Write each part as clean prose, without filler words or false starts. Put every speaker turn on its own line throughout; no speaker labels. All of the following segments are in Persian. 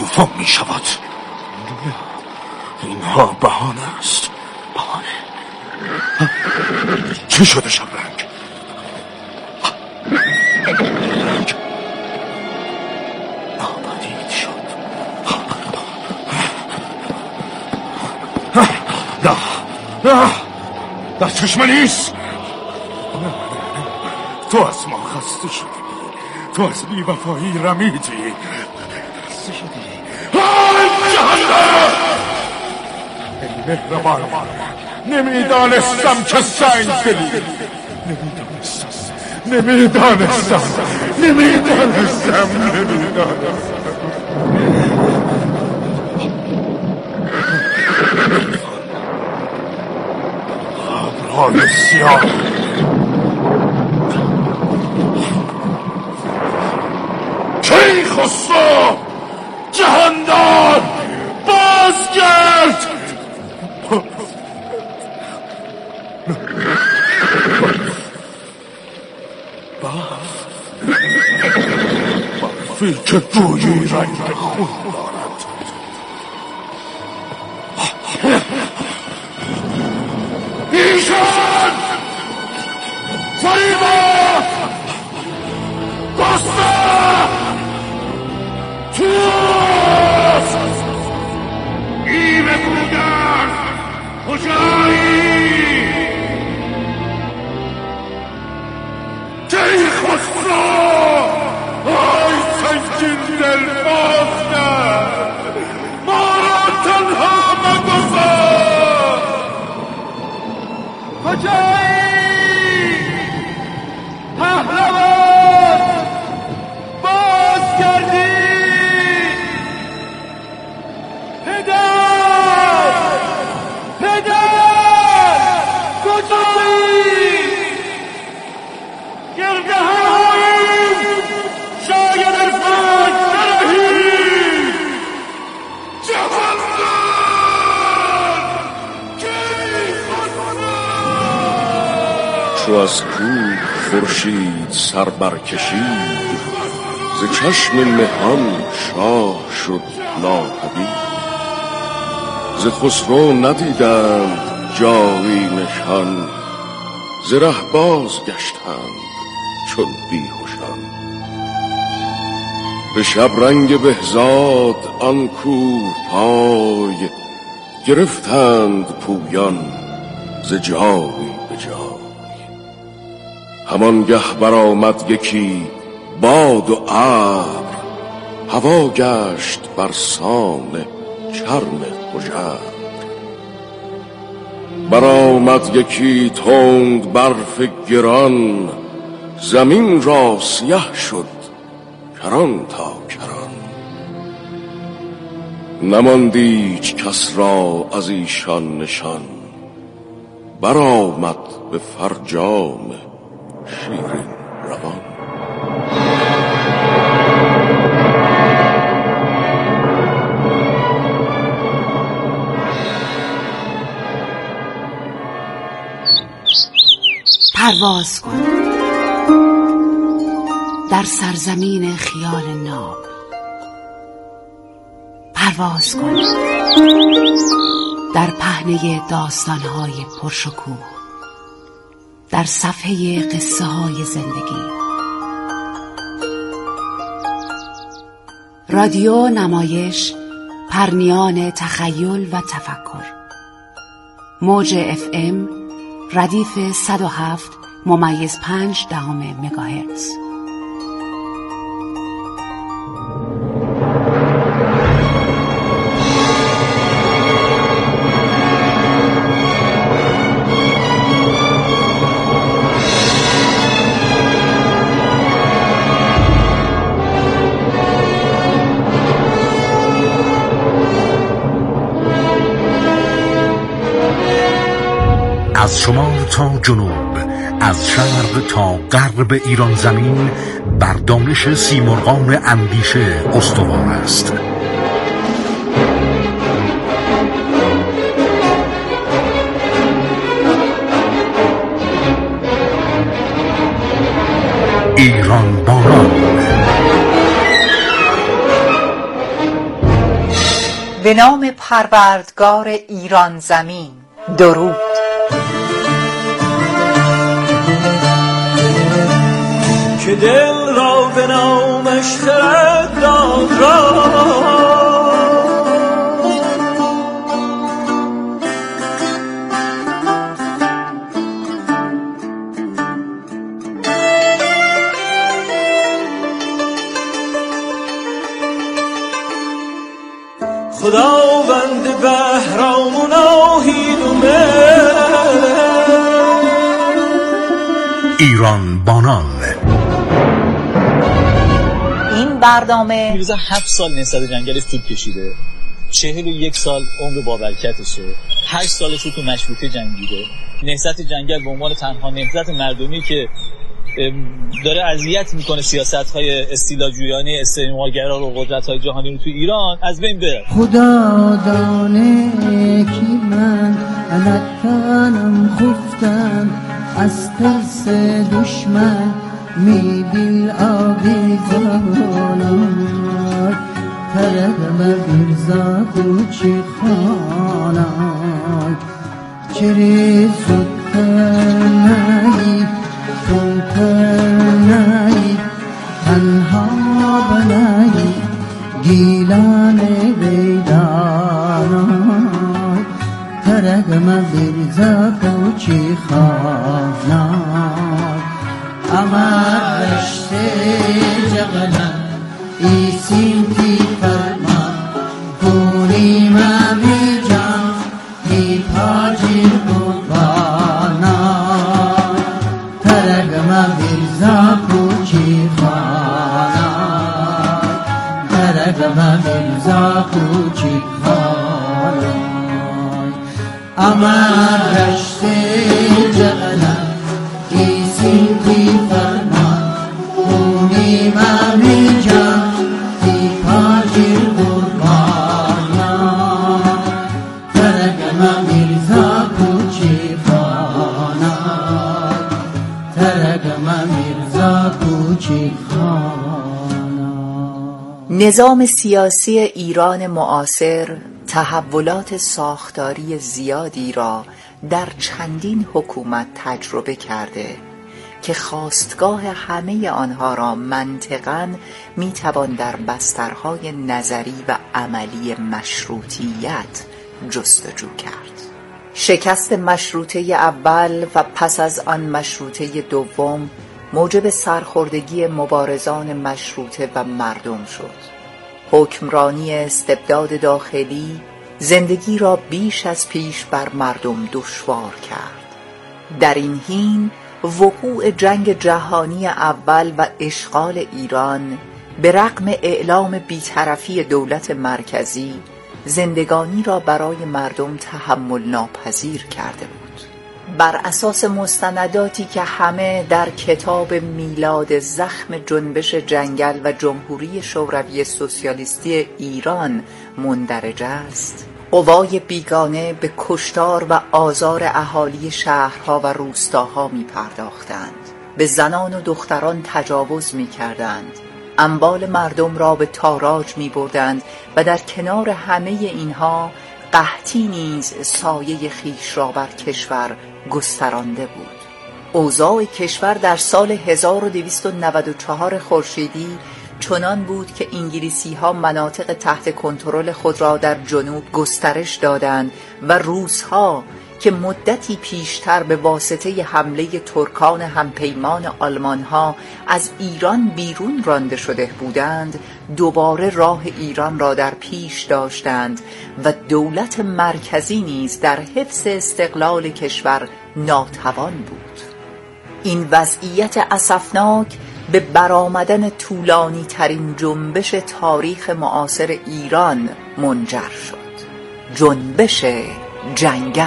طوفان می شود. اینها بهانه است. بهانه. چی شده شبرنگ؟ ناپدید شد. نه در چشم نیست. تو از ما خسته شدی. تو از بی‌وفایی رمیدی. خسته شدی. جهنم! مهربان، نمیدانستم که سنگ دلی. نمیدانستم. ابرهای سیاه کیخسرو، جهاندار، بازگرد. برفی که گویی رنگ خون دارد. ایشان فریبا گسته توست. ایمه بودن کجایی؟ کیخسرو، آی سنگین دل بازگرد. ما را تنها مگذار. کجایی پهلوان؟ بازگردی. پدر کجایی؟ گرده هایی شاید الفاج نرهی. جهاندار کیخسرو.
چو از کوه خورشید سر برکشید، ز چشم مهان شاه شد ناپدید. ز خسرو ندیدند جایی نشان، ز ره باز گشتند چون بیهوشان. به شبرنگ بهزاد آن کوه پای، گرفتند پویان ز جایی به جای. همانگه برآمد یکی باد و ابر، هوا گشت برسان چرم هژبر. برآمد یکی تند برف گران، زمین را سیه شد کران تا کران. نماند هیچ کس را از ایشان نشان، برآمد به فرجام شیرین روان.
پرواز کن در سرزمین خیال ناب. پرواز کن در پهنه داستان‌های پرشکوه، در صفحه قصه های زندگی. رادیو نمایش، پرنیان تخیل و تفکر. موج FM ردیف 107.5 مگاهرتز.
از شمال تا جنوب، از شرق تا غرب ایران زمین، بر دانش سیمرغان اندیشه استوار است. ایران بانان
به نام پروردگار ایران زمین. درود.
که دل را به نامش خرد داد را خداوند بهرام و ناهید و
ایران بانان.
این برنامه
میرزا 7 سال نهضت جنگلش طول کشیده، 41 سال عمر بابرکتشه، 8 سالش رو تو مشروطه جنگیده. نهضت جنگل به عنوان تنها نهضت مردمی که داره اذیت میکنه سیاست‌های استیلاجویانه استعمارگرا رو، قدرت‌های جهانی رو تو ایران از بین بره.
خدا دانه کی من تنم خفتم از ترس دشمن میدل آویزانم ترگم برزا کوچی خانم چری زودتنی تنی تنها بنایی گیلان بیدانم ترگم برزا کوچی خانم امر رشته جغلم ایسیم تی فرمان پوری ممی جان تی پاجی قربانا ترگم برزا کوچی خانا ترگم برزا کوچی خانا امر رشته جغلم ایسیم تی فرمان پوری ممی جان تی پاجی قربانا ترگم برزا کوچی خانا ترگم برزا کوچی خانا.
نظام سیاسی ایران معاصر تحولات ساختاری زیادی را در چندین حکومت تجربه کرده که خاستگاه همه آنها را منطقاً میتوان در بسترهای نظری و عملی مشروطیت جستجو کرد. شکست مشروطه اول و پس از آن مشروطه دوم موجب سرخوردگی مبارزان مشروطه و مردم شد. حکمرانی استبداد داخلی زندگی را بیش از پیش بر مردم دشوار کرد. در این حین وقوع جنگ جهانی اول و اشغال ایران به رغم اعلام بی‌طرفی دولت مرکزی زندگانی را برای مردم تحمل ناپذیر کرده بود. بر اساس مستنداتی که همه در کتاب میلاد زخم جنبش جنگل و جمهوری شوروی سوسیالیستی ایران مندرج است، قوای بیگانه به کشتار و آزار اهالی شهرها و روستاها می پرداختند، به زنان و دختران تجاوز می کردند، اموال مردم را به تاراج می بردند و در کنار همه اینها قحطی نیز سایه خیش را بر کشور گسترانده بود. اوضاع کشور در سال 1294 خورشیدی چنان بود که انگلیسی‌ها مناطق تحت کنترل خود را در جنوب گسترش دادند و روس‌ها که مدتی پیشتر به واسطه حمله ترکان همپیمان آلمان‌ها از ایران بیرون رانده شده بودند، دوباره راه ایران را در پیش داشتند و دولت مرکزی نیز در حفظ استقلال کشور ناتوان بود. این وضعیت اسفناک به برآمدن طولانی ترین جنبش تاریخ معاصر ایران منجر شد. جنبش جنگل.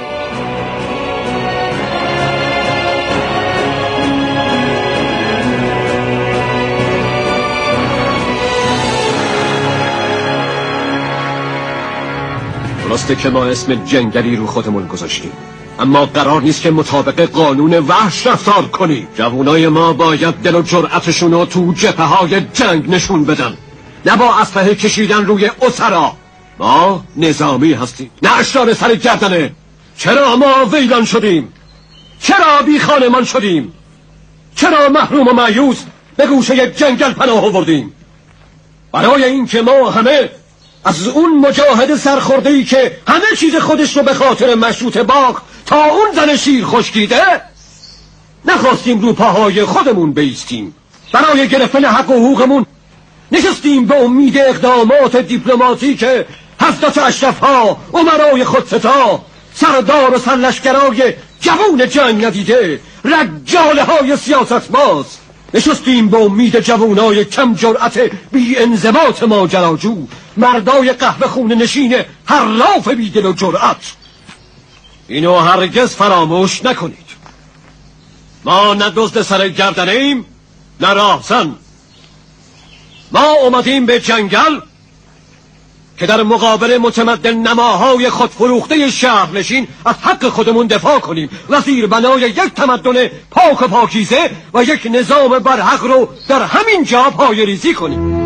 راسته که ما اسم جنگلی رو خودمون گذاشتیم، اما قرار نیست که مطابق قانون وحش رفتار کنی. جوانای ما باید دل و جرأتشون رو تو جبهه‌های جنگ نشون بدن، نه با اسلحه کشیدن روی اسرا. ما نظامی هستیم، نه اشرار سر گردنه. چرا ما ویران شدیم؟ چرا بی خانمان شدیم؟ چرا محروم و مایوس به گوشه یک جنگل پناه آوردیم؟ برای این که ما همه از اون مجاهد سرخورده‌ای که همه چیز خودش رو به خاطر مشروط باغ تا اون زن شیر خشکیده نخواستیم رو پاهای خودمون بایستیم. برای گرفتن حق و حقوقمون نشستیم به امید اقدامات دیپلماتیک حضرت اشرف‌ها، امرای خودستا، سردار و سرلشکرای جوان جنگ ندیده، رجاله های سیاست ماست. نشستیم به امید جوانای کم جرأت بی انضباط ماجراجو، مردای قهوه خونه نشین حراف بی دل و جرأت. اینو هرگز فراموش نکنید. ما نه دزد سر گردنه ایم نه راهزن. ما اومدیم به جنگل که در مقابل متمدن نماهای خودفروخته شهرنشین از حق خودمون دفاع کنیم و زیر بنای یک تمدن پاک و پاکیزه و یک نظام برحق رو در همین جا پایه‌ریزی کنیم.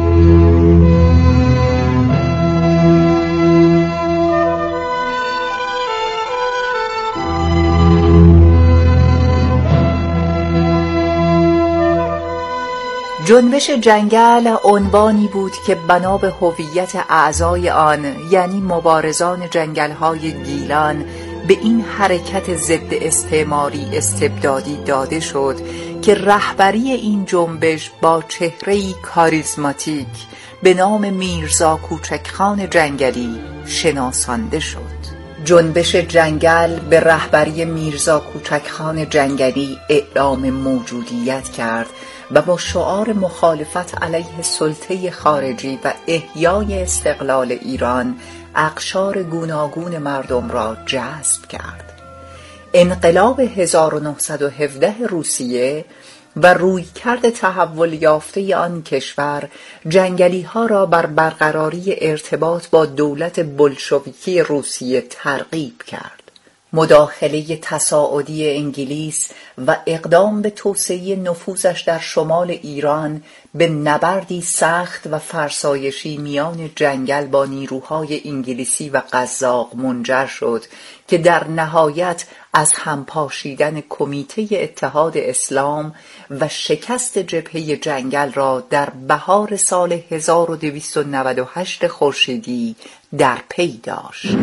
جنبش جنگل عنوانی بود که بنا به هویت اعضای آن، یعنی مبارزان جنگل‌های گیلان، به این حرکت ضد استعماری استبدادی داده شد که رهبری این جنبش با چهره‌ای کاریزماتیک به نام میرزا کوچکخان جنگلی شناسانده شد. جنبش جنگل به رهبری میرزا کوچکخان جنگلی اعلام موجودیت کرد و با شعار مخالفت علیه سلطه خارجی و احیای استقلال ایران اقشار گوناگون مردم را جذب کرد. انقلاب 1917 روسیه و رویکرد تحول یافته آن کشور جنگلی ها را بر برقراری ارتباط با دولت بلشویکی روسیه ترغیب کرد. مداخله تصاعدی انگلیس و اقدام به توسعه نفوذش در شمال ایران به نبردی سخت و فرسایشی میان جنگل با نیروهای انگلیسی و قزاق منجر شد که در نهایت از همپاشیدن کمیته اتحاد اسلام و شکست جبهه جنگل را در بهار سال 1298 خورشیدی در پی داشت.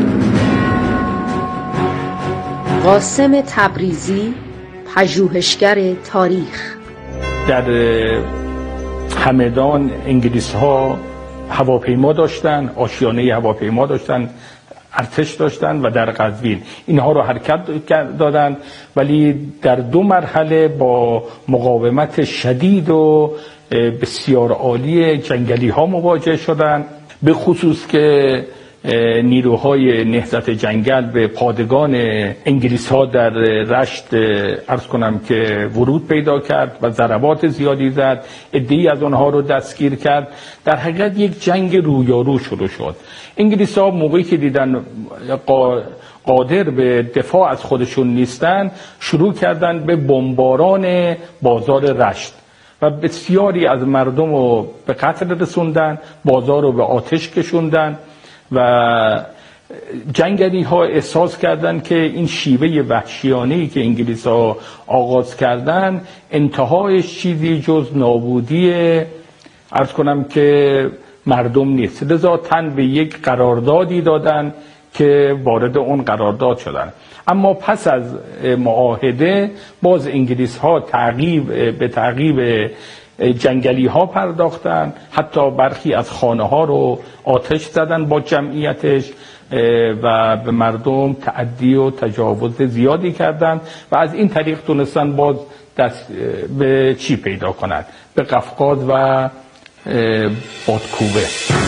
قاسم تبریزی، پژوهشگر تاریخ.
در همدان انگلیس ها هواپیما داشتن، آشیانه هواپیما داشتن، ارتش داشتن و در قزوین اینها رو حرکت دادن، ولی در دو مرحله با مقاومت شدید و بسیار عالی جنگلی ها مواجه شدن، به خصوص که نیروهای نهضت جنگل به پادگان انگلیس ها در رشت عرض کنم که ورود پیدا کرد و ضربات زیادی زد، عده‌ای از آنها رو دستگیر کرد. در حقیقت یک جنگ رویارو شروع شد. انگلیس ها موقعی که دیدن قادر به دفاع از خودشون نیستن، شروع کردن به بمباران بازار رشت و بسیاری از مردم رو به قتل رسوندن، بازار رو به آتش کشوندن و جنگلی ها احساس کردند که این شیوه وحشیانه‌ای که انگلیس ها آغاز کردن انتهایش چیزی جز نابودی عرض کنم که مردم نیست. لذا تن به یک قراردادی دادن که وارد اون قرارداد شدن. اما پس از معاهده باز انگلیس ها به تعقیب جنگلی ها پرداختن، حتی برخی از خانه ها رو آتش زدن با جمعیتش و به مردم تعدی و تجاوز زیادی کردن و از این طریق تونستن باز دست به چی پیدا کنند؟ به قفقاز و بادکوبه.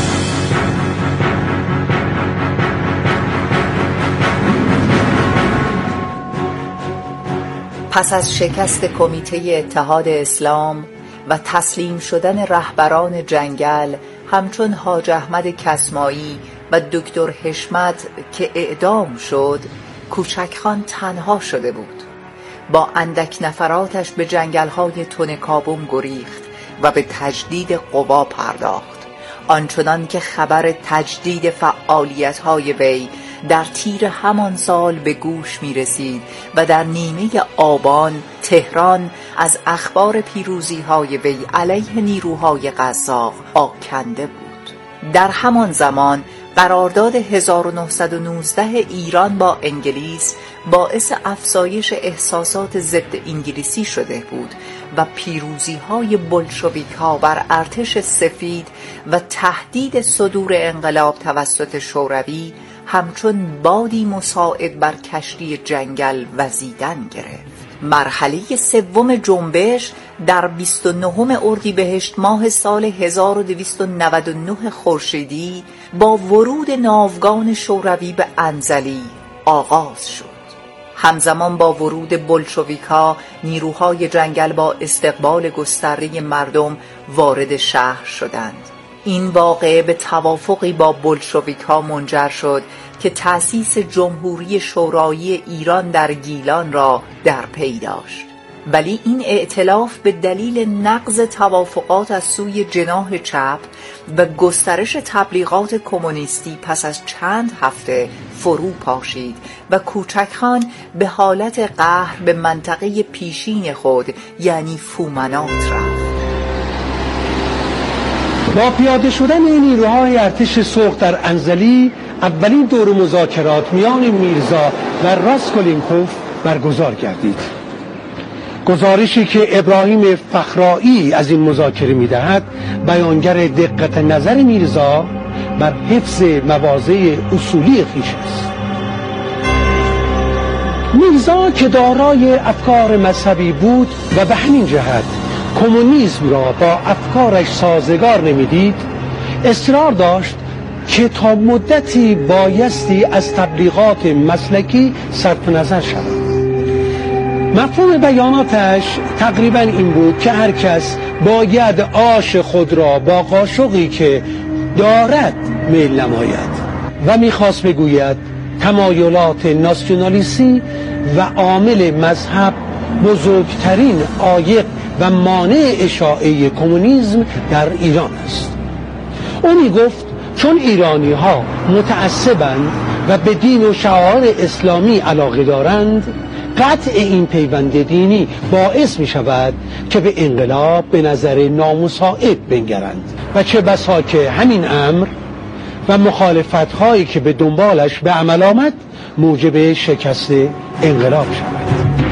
پس از شکست کمیته اتحاد اسلام و تسلیم شدن رهبران جنگل همچون حاج احمد کسمایی و دکتر حشمت که اعدام شد، کوچکخان تنها شده بود. با اندک نفراتش به جنگل‌های تنکابم گریخت و به تجدید قوا پرداخت. آنچنان که خبر تجدید فعالیت‌های وی در تیر همان سال به گوش می رسید و در نیمه آبان تهران از اخبار پیروزی‌های وی علیه نیروهای قزاق آکنده بود. در همان زمان قرارداد 1919 ایران با انگلیس باعث افزایش احساسات ضد انگلیسی شده بود و پیروزی‌های بولشویک‌ها بر ارتش سفید و تهدید صدور انقلاب توسط شوروی همچون بادی مساعد بر کشتی جنگل وزیدن گرفت. مرحله سوم جنبش در 29 اردیبهشت ماه سال 1299 خورشیدی با ورود ناوگان شوروی به انزلی آغاز شد. همزمان با ورود بولشویک‌ها نیروهای جنگل با استقبال گسترده مردم وارد شهر شدند. این واقعه به توافقی با بولشویک‌ها منجر شد که تأسیس جمهوری شورایی ایران در گیلان را در پی داشت. ولی این ائتلاف به دلیل نقض توافقات از سوی جناح چپ و گسترش تبلیغات کمونیستی پس از چند هفته فرو پاشید و کوچکخان به حالت قهر به منطقه پیشین خود یعنی فومنات رفت.
با پیاده شدن این نیروهای ارتش سرخ در انزلی اولین دور مذاکرات میان میرزا و راسکولینکوف برگزار گردید. گزارشی که ابراهیم فخرایی از این مذاکره می‌دهد بیانگر دقت نظر میرزا بر حفظ مواضع اصولی خویش است. میرزا که دارای افکار مذهبی بود و به همین جهت کمونیسم را با افکارش سازگار نمی‌دید، اصرار داشت که تا مدتی بایستی از تبلیغات مسلکی صرف نظر شود. مفهوم بیاناتش تقریبا این بود که هر کس باید آش خود را با قاشقی که دارد میل نماید و میخواست بگوید تمایلات ناسیونالیستی و عامل مذهب بزرگترین عایق و مانع اشاعه کمونیسم در ایران است. او میگفت چون ایرانی ها متعصبند و به دین و شعائر اسلامی علاقه دارند، قطع این پیوند دینی باعث می شود که به انقلاب به نظر نامساعد بنگرند و چه بسا که همین امر و مخالفت هایی که به دنبالش به عمل آمد موجب شکست انقلاب شود.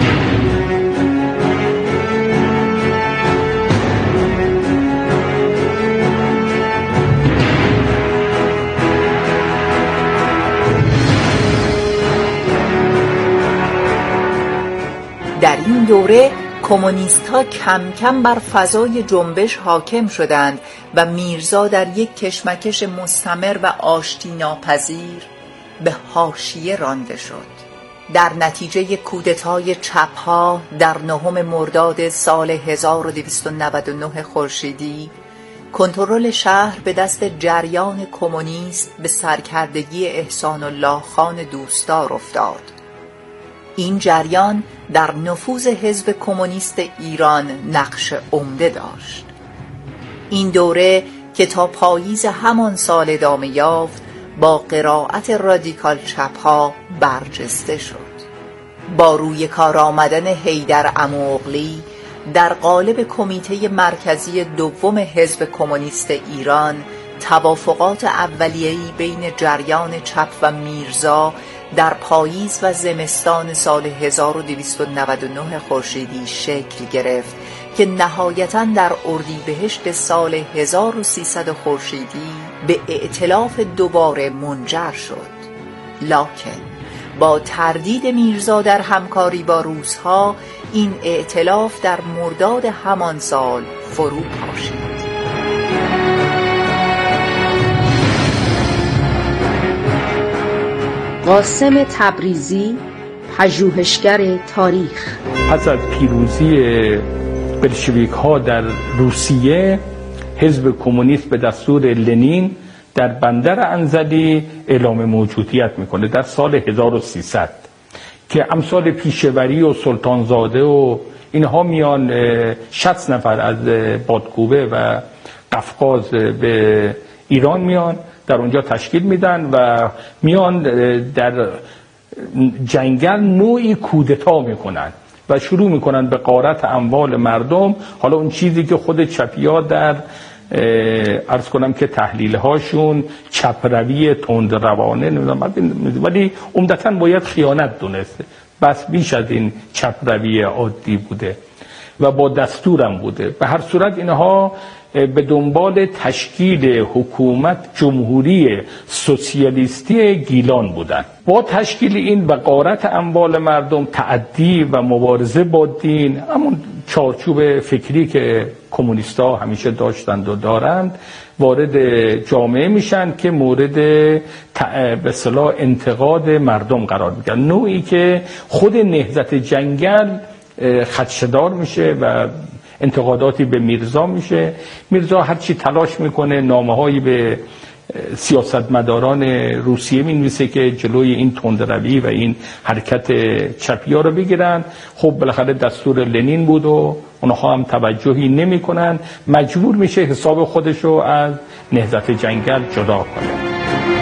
در این دوره کمونیست‌ها کم کم بر فضای جنبش حاکم شدند و میرزا در یک کشمکش مستمر و آشتی ناپذیر به حاشیه رانده شد. در نتیجه کودتای چپ‌ها در 9 مرداد سال 1299 خورشیدی کنترل شهر به دست جریان کمونیست به سرکردگی احسان الله خان دوستدار افتاد. این جریان در نفوذ حزب کمونیست ایران نقش عمده داشت. این دوره که تا پاییز همان سال ادامه یافت با قرائت رادیکال چپ‌ها برجسته شد. با روی کار آمدن حیدر عموغلی در قالب کمیته مرکزی دوم حزب کمونیست ایران توافقات اولیه‌ای بین جریان چپ و میرزا در پاییز و زمستان سال 1299 خورشیدی شکل گرفت که نهایتاً در اردیبهشت سال 1300 خورشیدی به ائتلاف دوباره منجر شد. لکن با تردید میرزا در همکاری با روس‌ها این ائتلاف در مرداد همان سال فرو پاشید.
قاسم تبریزی، پژوهشگر تاریخ.
پس از پیروزی بلشویک ها در روسیه، حزب کمونیست به دستور لنین در بندر انزلی اعلام موجودیت میکنه در سال 1300 که امثال پیشوری و سلطانزاده و اینها میان 60 نفر از بادکوبه و قفقاز به ایران میان در اونجا تشکیل میدن و میان در جنگل نوعی کودتا میکنن و شروع میکنن به غارت اموال مردم. حالا اون چیزی که خود چپیا در عرض کنم که تحلیل هاشون چپروی تندروانه نمیدونم، ولی عمدتاً باید خیانت دونسته، بس بیش از این چپروی عادی بوده و با دستورم بوده. به هر صورت اینها به دنبال تشکیل حکومت جمهوری سوسیالیستی گیلان بودند. با تشکیل این و غارت اموال مردم، تعدی و مبارزه با دین، همون چارچوب فکری که کمونیست‌ها همیشه داشتند و دارند، وارد جامعه میشن که مورد به اصطلاح انتقاد مردم قرار میگیرن. نوعی که خود نهضت جنگل خدشه‌دار میشه و انتقاداتی به میرزا میشه. میرزا هرچی تلاش میکنه نامه‌هایی به سیاستمداران روسیه مینویسه که جلوی این تندروی و این حرکت چپیا رو بگیرن. خب بالاخره دستور لنین بود و اونها هم توجهی نمیکنن، مجبور میشه حساب خودشو از نهضت جنگل جدا کنه.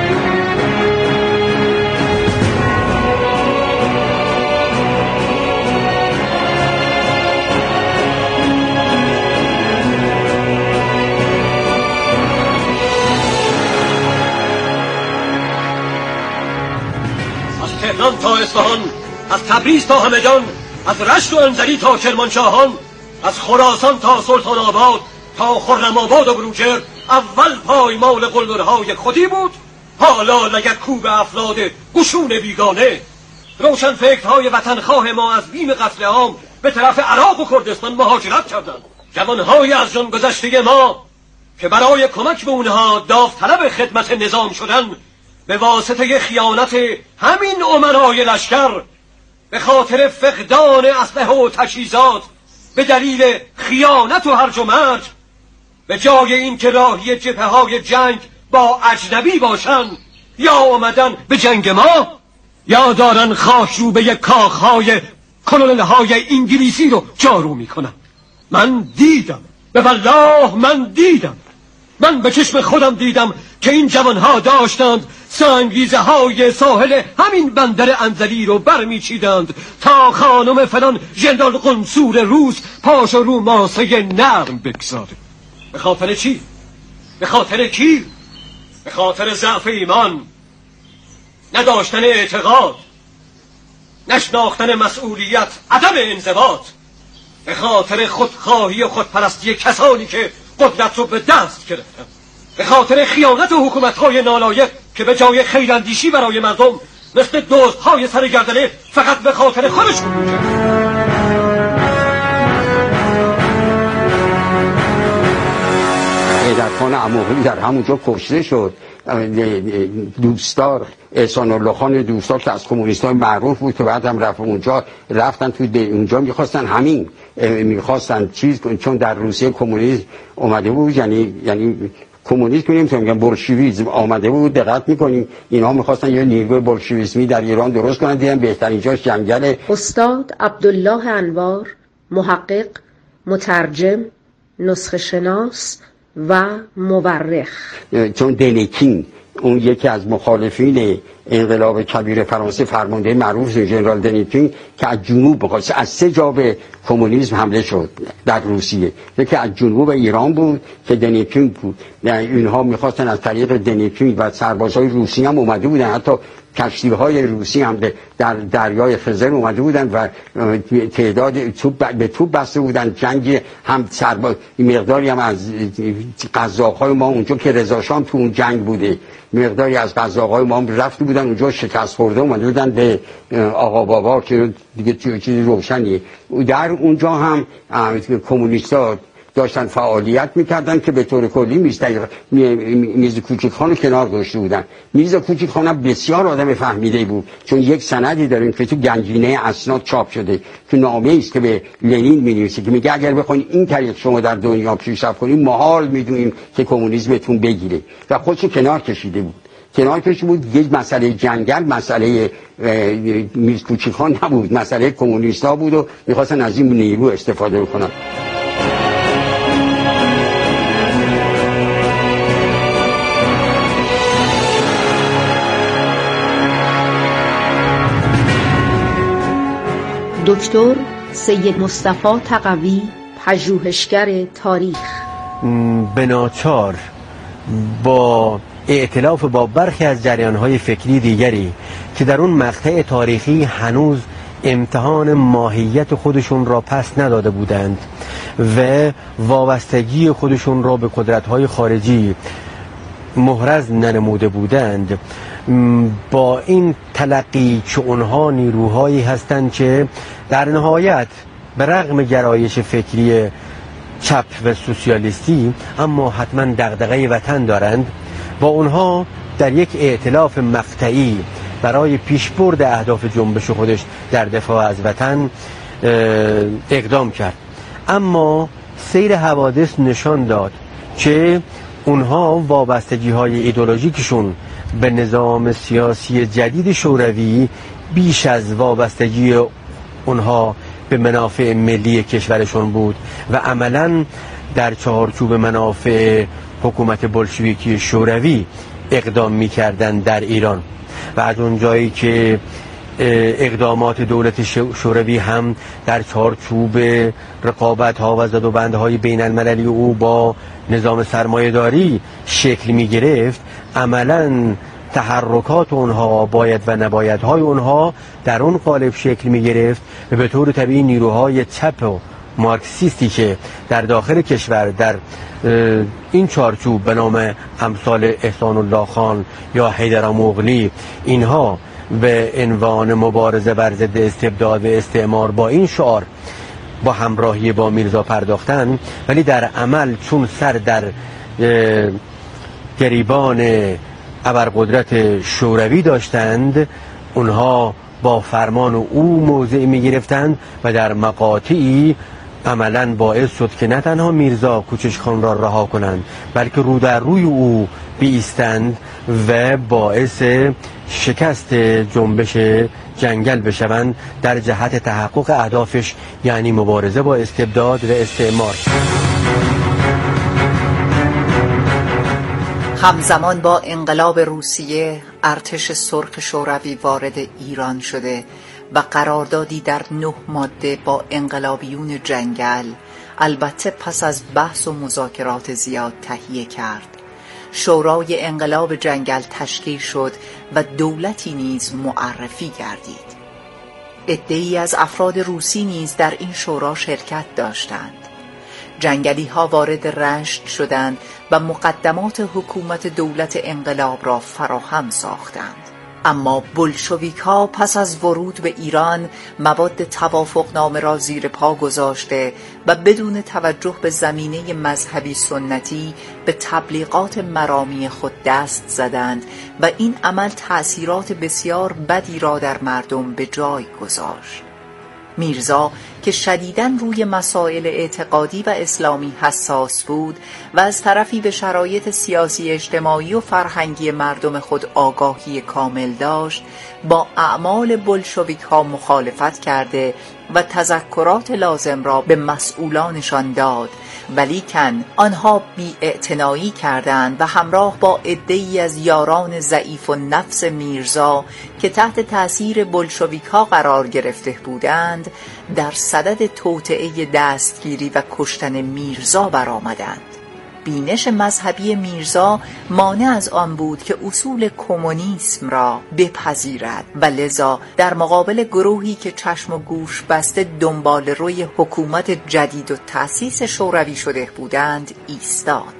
تا اصفهان، از تبریز تا همدان، از رشت و انزلی تا کرمانشاهان، از خراسان تا سلطان آباد تا خرم آباد و بروجرد، اول پایمال قلدرهای خودی بود، حالا لگدکوب افراد قشون بیگانه. روشن فکرهای وطنخواه ما از بیم قتل عام به طرف عراق و کردستان مهاجرت کردند. جوانهای از جان گذشته ما که برای کمک به اونها داوطلب خدمت نظام شدن، به واسطه خیانت همین امرای لشکر، به خاطر فقدان اسلحه و تجهیزات، به دلیل خیانت و هرج و مرج، به جای این که راهی جبهه‌های جنگ با اجنبی باشن، یا آمدن به جنگ ما، یا دارن خاشروبه کاخهای کلونل‌های انگلیسی رو جارو میکنن. من دیدم، به والله من به چشم خودم دیدم که این جوانها داشتند سنگریزه های ساحل همین بندر انزلی رو برمیچیدند تا خانم فلان ژنرال قنصور روس پاش رو ماسه نرم بگذاره. به خاطر چی؟ به خاطر کی؟ به خاطر ضعف ایمان، نداشتن اعتقاد، نشناختن مسئولیت، عدم انضباط، به خاطر خودخواهی و خودپرستی کسانی که قدرت رو به دست گرفتن، به خاطر خیانت حکومت‌های نالایق که به جای خیراندیشی برای مردم مثل دزدهای سرگردنه فقط به خاطر خودشون می‌کردن.
حیدرخان عموقی در همونجا کشته شد. دوستدار احسان الله خان دوستدار که از کمونیست‌های معروف بود که بعد هم رفتن تو اونجا میخواستن چیز کنن، چون در روسیه کمونیسم اومده بود، یعنی کمونیسم نمیتونم بگم بولشویسم آمده بود. دقت میکنیم اینها میخواستن یه نیروی بولشویسمی در ایران درست کنن، دیدن بهترین جاش جنگل.
استاد عبدالله انوار، محقق، مترجم، نسخه شناس و مورخ.
چون دنیکین اون یکی از مخالفین انقلاب کبیر فرانسه، فرمانده معروف ژنرال دنیکین که از جنوب بخواست، از 3 جا به کمونیسم حمله شد در روسیه. یکی از جنوب ایران بود که دنیکین بود، اینها میخواستن از طریق دنیکین و سربازهای روسی هم اومده بودن، حتی کشتی‌های روسی هم در دریای خزر اومده بودن و تعداد به توپ بسته بودن. جنگ هم سرباز مقداری هم از قزاق‌های ما اونجا که رضا شاه تو اون جنگ بوده، مقداری از قزاق‌های ما هم رفته بودن اونجا شکست خورده اومده بودن به آقا بابا که دیگه چیزی روشنیه. در اونجا هم کمونیست‌ها داشتن فعالیت میکردن که به طور کلی میرزا کوچک خان رو کنار گذاشته بودن. میرزا کوچک خان هم بسیار آدم فهمیده بود، چون یک سندی داریم که تو گنجینه اسناد چاپ شده که نامه است که به لنین می‌نویسه که میگه اگر بخواید این طریق شما در دنیا پیشرفت کنید محال میدونیم که کمونیسمتون بگیره، و خودشو کنار کشیده بود. یک مسئله جنگل، مسئله میرزا کوچک خان نبود، مسئله کمونیست‌ها بود و می‌خواستن از این نیرو استفاده کنن.
دکتر سید مصطفی تقوی، پژوهشگر تاریخ.
به ناچار با ائتلاف با برخی از جریان‌های فکری دیگری که در اون مقطع تاریخی هنوز امتحان ماهیت خودشون را پس نداده بودند و وابستگی خودشون را به قدرت‌های خارجی محرز ننموده بودند، با این تلقی که اونها نیروهایی هستند که در نهایت به رغم گرایش فکری چپ و سوسیالیستی اما حتما دغدغه وطن دارند، با اونها در یک ائتلاف مقطعی برای پیشبرد اهداف جنبش خودش در دفاع از وطن اقدام کرد. اما سیر حوادث نشان داد که اونها وابستگی های ایدئولوژیکشون به نظام سیاسی جدید شوروی بیش از وابستگی اونها به منافع ملی کشورشون بود و عملاً در چارچوب منافع حکومت بولشویکی شوروی اقدام می‌کردن در ایران و از اونجایی که اقدامات دولت شوروی هم در چارچوب رقابت‌ها و زدوبندهای بین المللی او با نظام سرمایه‌داری شکل می‌گرفت، عملاً تحرکات اونها باید و نبایدهای اونها در اون قالب شکل می‌گرفت و به طور طبیعی نیروهای چپ و مارکسیستی که در داخل کشور در این چارچوب به نام امثال احسان الله خان یا حیدر مغلی، اینها به عنوان مبارزه بر ضد استبداد و استعمار با این شعار با همراهی با میرزا پرداختن، ولی در عمل چون سر در گریبان ابرقدرت شوروی داشتند، اونها با فرمان او موضع می گرفتند و در مقاطعی عملاً باعث شد که نه تنها میرزا کوچک خان را رها کنند بلکه رو در روی او بیستند و باعث شکست جنبش جنگل بشوند در جهت تحقق اهدافش، یعنی مبارزه با استبداد و استعمار.
همزمان با انقلاب روسیه، ارتش سرخ شوروی وارد ایران شده و قراردادی در 9 ماده با انقلابیون جنگل، البته پس از بحث و مذاکرات زیاد، تهیه کرد. شورای انقلاب جنگل تشکیل شد و دولتی نیز معرفی گردید. عده‌ای از افراد روسی نیز در این شورا شرکت داشتند. جنگلی ها وارد رشت شدند و مقدمات حکومت دولت انقلاب را فراهم ساختند. اما بولشویک ها پس از ورود به ایران مواد توافقنامه را زیر پا گذاشته و بدون توجه به زمینه مذهبی سنتی به تبلیغات مرامی خود دست زدند و این عمل تأثیرات بسیار بدی را در مردم به جای گذاشت. میرزا که شدیداً روی مسائل اعتقادی و اسلامی حساس بود و از طرفی به شرایط سیاسی اجتماعی و فرهنگی مردم خود آگاهی کامل داشت، با اعمال بولشویک ها مخالفت کرده و تذکرات لازم را به مسئولانشان داد، ولیکن آنها بی‌اعتنایی کردند و همراه با عده‌ای از یاران ضعیف النفس میرزا که تحت تأثیر بولشویک ها قرار گرفته بودند، در صدد توطئه دستگیری و کشتن میرزا برآمدند. بینش مذهبی میرزا مانع از آن بود که اصول کمونیسم را بپذیرد و لذا در مقابل گروهی که چشم و گوش بسته دنبال روی حکومت جدید و تأسیس شوروی شده بودند ایستاد.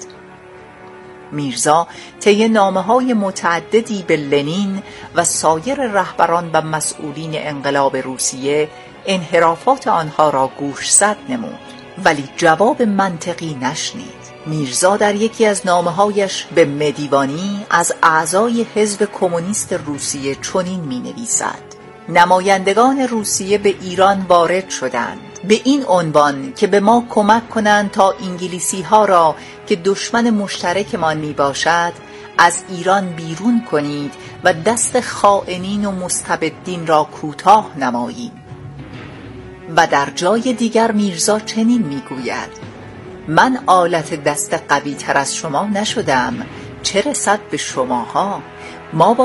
میرزا طی نامه‌های متعددی به لنین و سایر رهبران و مسئولین انقلاب روسیه انحرافات آنها را گوشزد نمود، ولی جواب منطقی نشنید. میرزا در یکی از نامه‌هایش به مدیوانی از اعضای حزب کمونیست روسیه چنین می‌نویسد: نمایندگان روسیه به ایران وارد شدند به این عنوان که به ما کمک کنند تا انگلیسی‌ها را که دشمن مشترکمان میباشد از ایران بیرون کنید و دست خائنین و مستبدین را کوتاه نماییم. و در جای دیگر میرزا چنین میگوید: من آلت دست قوی تر از شما نشدم، چه رسد به شماها؟ ما با